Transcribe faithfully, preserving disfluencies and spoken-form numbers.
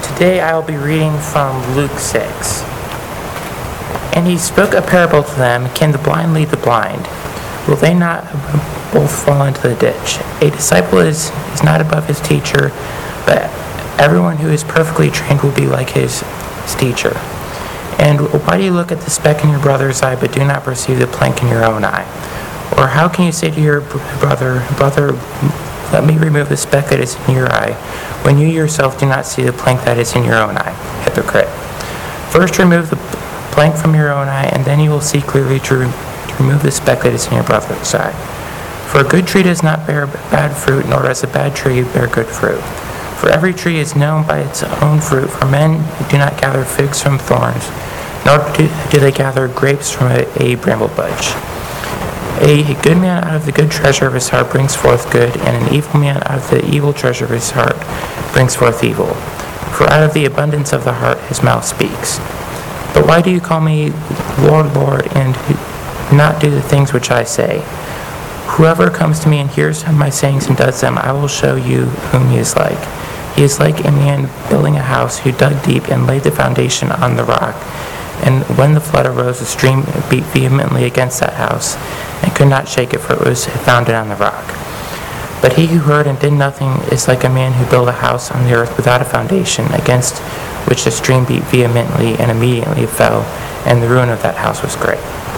Today I will be reading from Luke six. And he spoke a parable to them, can the blind lead the blind? Will they not both fall into the ditch? A disciple is, is not above his teacher, but everyone who is perfectly trained will be like his, his teacher. And why do you look at the speck in your brother's eye, but do not perceive the plank in your own eye? Or how can you say to your brother, Brother, let me remove the speck that is in your eye, when you yourself do not see the plank that is in your own eye? Hypocrite. First remove the plank from your own eye, and then you will see clearly to, re- to remove the speck that is in your brother's eye. For a good tree does not bear bad fruit, nor does a bad tree bear good fruit. For every tree is known by its own fruit, for men do not gather figs from thorns, nor do, do they gather grapes from a, a bramble bush. A good man out of the good treasure of his heart brings forth good, and an evil man out of the evil treasure of his heart brings forth evil. For out of the abundance of the heart his mouth speaks. But why do you call me Lord, Lord, and not do the things which I say? Whoever comes to me and hears my sayings and does them, I will show you whom he is like. He is like a man building a house who dug deep and laid the foundation on the rock. And when the flood arose, the stream beat vehemently against that house, and could not shake it, for it was founded on the rock. But he who heard and did nothing is like a man who built a house on the earth without a foundation, against which the stream beat vehemently, and immediately it fell, and the ruin of that house was great.